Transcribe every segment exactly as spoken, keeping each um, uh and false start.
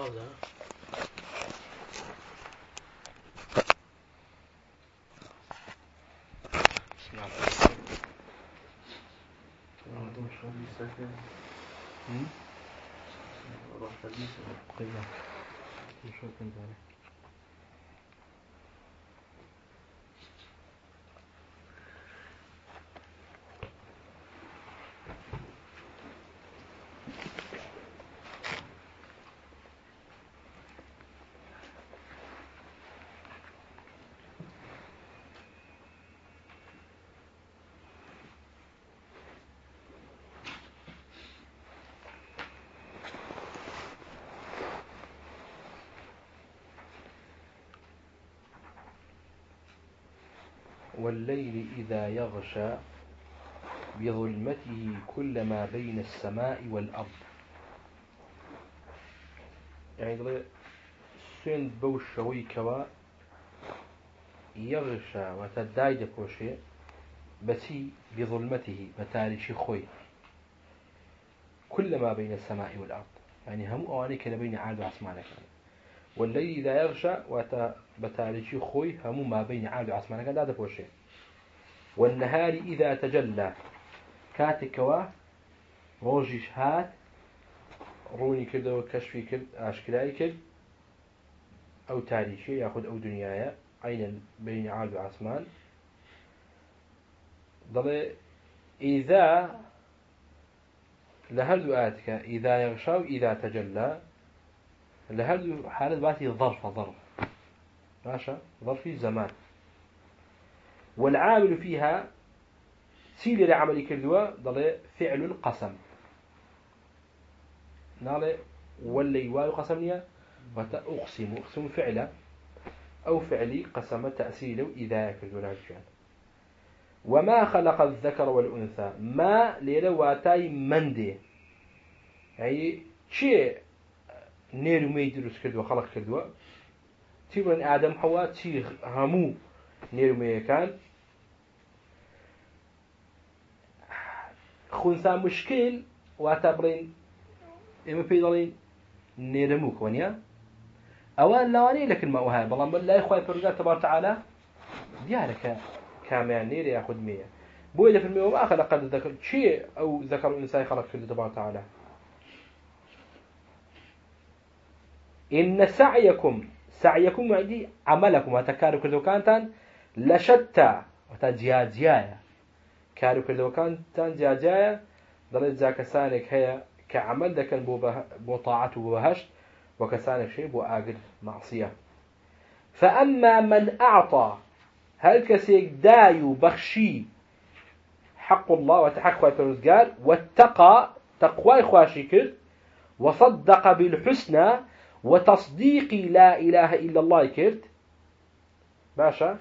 هذا والليل إذا يغشى بظلمته كل ما بين السماء والأرض. يعني سند بوشوي كوا يغشى وتدايد بوشي بسي بظلمته بتاريخ خوي كل ما بين السماء والأرض، يعني هم أواني كلا بين عاد وعصمانك. والليل إذا يغشى وتاريخ خوي هم ما بين عاد وعصمانك هذا بوشي. والنهار إذا تجلى كاتكوا روجش هات روني كده وكشفي كده أشكالي كده أو تاريخي يأخذ أو دنيايا عين بين عاد وعصمان. ضل إذا لهردو آتك إذا يغشى إذا تجلى لهردو حالة باتي ظرف ظرف ماشا ظرفي زمان. والعامل فيها سيل لعمل كردوا ضل فعل القسم نال واللي واو قسمنيا وتأقسم أقسم فعلا أو فعلي قسم تأسيله إذا كردوا العجان. وما خلق الذكر والأنثى ما ليرواتاي مندي يعني شيء نيرو ميدروس كردوا خلق كردوا تيبرن آدم حواء تي همو نيرو مي كان خنثى مشكل واتبرين إما بيدلين نيرموك ونيا أوان لواني لكن ما وهاي بلان بل لا يخوي فرقات تبارك وتعالى ديارك كامل نير ياخذ مية بويدا في المية وما خلق الذكر شيء أو ذكر الإنسان خلق كله تبارك وتعالى. إن سعيكم سعيكم عندي عملكم وتكاروا كله كانتان لشتى وتجياد جاية كاروا كله كانتان جياد جاية ضلت ذاك سانك هي كعمل ذاك بو طاعته وبهشت وكسانك شيء بو آجر معصية. فأما من أعطى هل كسيك دايو بخشي حق الله وتحق وترزقار واتقى تقوى خواشكر وصدق بالحسنى وتصديق لا إله إلا الله كرت باشا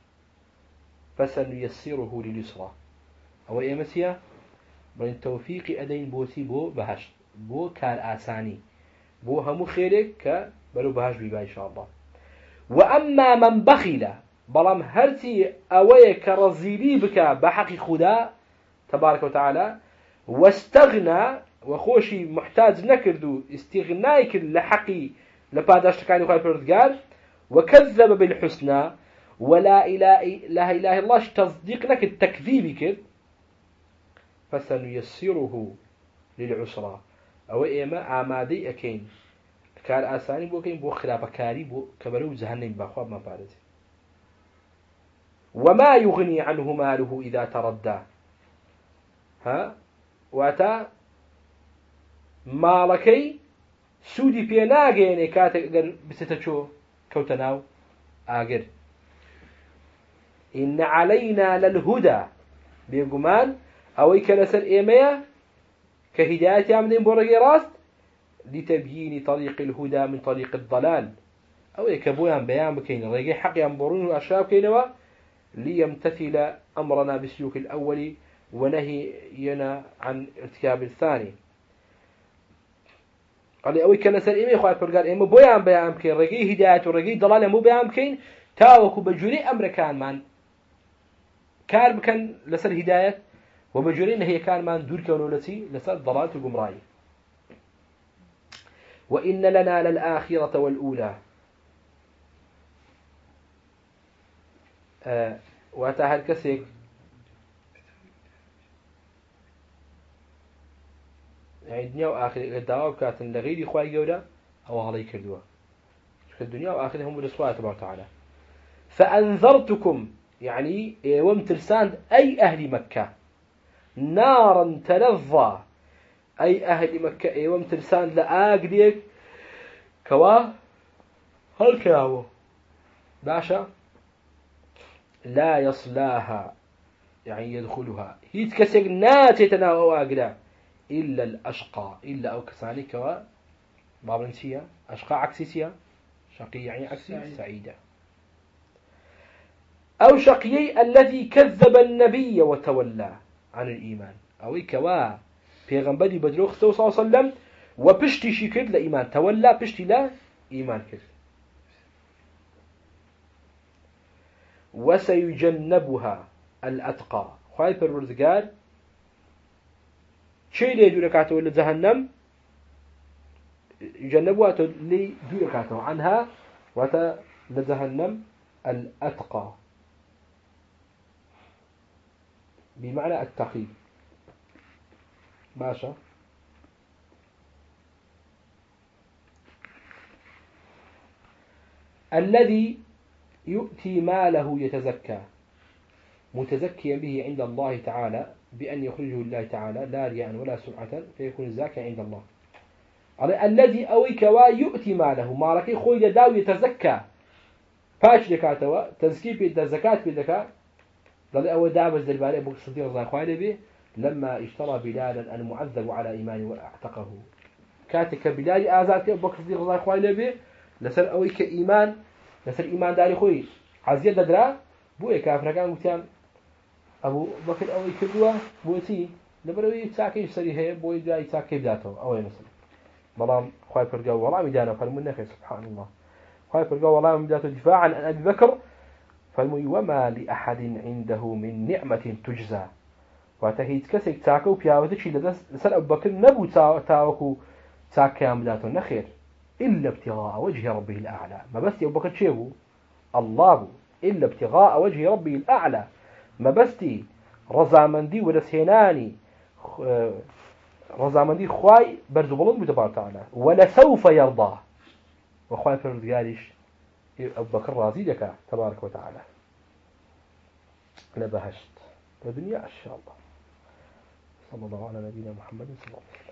فسنيسره لليسرى أو إيمسيا بين توفيق أدين بوسي بو بهشت بو كار آساني بو همو خيرك كبرو بهشت بيبا إن شاء الله. وأما من بخل بلام هرتي أوي كرزيلي بك بحق خدا تبارك وتعالى واستغنى وخوشي محتاج نكردو استغنائك لحقي لباداش كان يقال بردقال وكذب بالحسنى ولا إله إلا إله الله تصديق لك التكذيب كد فسنيسره للعسرى أو إما آمادي أكين كان آساني بو كين بو خلافة كاري بو كبرو جهنم بخواب ما بارد. وما يغني عنه ماله إذا تردى ها واتا مالكي سودي بيناغيني كاتقر بستشو كوتناو آقر. إن علينا للهدى بيقمان أويك لسر إيميا كهداية عمدين برقي راست لتبيين طريق الهدى من طريق الضلال أويك بويان بيان بكين رقي حق ينبرون الأشراب كينوا ليمتثل أمرنا بسلوك الأول ونهينا عن ارتكاب الثاني. قال لي أوي كان سر إيمي خواهد فرقال إيمي بويان بيان بكين رقي هداية ورقي ضلال مو بيان بكين تاوكو بجوري أمريكان من كار بكن لسر هداية وبجوري إن هي كان من دور كونولتي لسر ضلال وقمراي. وإن لنا للآخرة والأولى. آه واتاهل كسيك يعني الدنيا وآخرة الدعوة بكاتن لغير إخوائي جودا أو هذا كردوا في الدنيا وآخرة هم بالإصلاة تبارك وتعالى. فأنذرتكم يعني ومترساند أي أهل مكة نارا تلظى أي أهل مكة ومترساند لآقليك كوا هل كياو باشا لا يصلاها يعني يدخلها هي تكسر ناتي تناو آقلا إلا الأشقى إلا أو كساني كوا بابنسية أشقى عكسيسية شقي يعني عكسي سعيدة أو شقيي الذي كذب النبي وتولى عن الإيمان أو كوا پیغمبري بدروخ صلى الله عليه وسلم وبشتي شكر لإيمان تولى بشتي لا إيمان كر. وسيجنبها الأتقى خواهي پروردگار شيء لي دوركاته ولا جهنم يجنبها لي دوركاته عنها وتا لجهنم الأتقى بمعنى التقي باشا. الذي يؤتي ماله يتزكى متزكيا به عند الله تعالى بأن يخرجه الله تعالى لا رياء ولا سمعة فيكون زاكيا عند الله. الذي أويك ويؤتي ماله مالكي خوي داو يتزكى فاش دكاتوا تزكي بيد زكاة بيدك قال أول دابز البارئ أبو الصديق رضي الله عنه به لما اشترى بلالا المعذب على إيمانه وأعتقه كاتك بلال آزاد أبو الصديق رضي الله عنه به لسر أويك إيمان لسر إيمان داري خوي عزيز درا بوي كافر كان قلتان أبو بكر أوي كدوا بوتي لبروي تاكي سريه بوي جاي تاكي بداته أوي مثلا بلام خايف فرجوا والله ميدانه فالمنخ سبحان الله خايف فرجوا والله ميدانه دفاعا عن أبي بكر فالمي وما لأحد عنده من نعمة تجزى وتهيت كسك تاكو بياوتشي لسر أبو بكر نبو تاوكو تاكي مداته نخير إلا ابتغاء وجه ربه الأعلى ما بس أبو بكر شيء الله إلا ابتغاء وجه ربه الأعلى ما بستي رزامندي ورسهناني رزامندي خواي برزو بلند بتبارك تعالى ولا سوف يرضى وخواي فرد قالش أبو بكر راضي لك تبارك وتعالى لبهشت الدنيا إن شاء الله. صلى الله على نبينا محمد صلى الله عليه وسلم.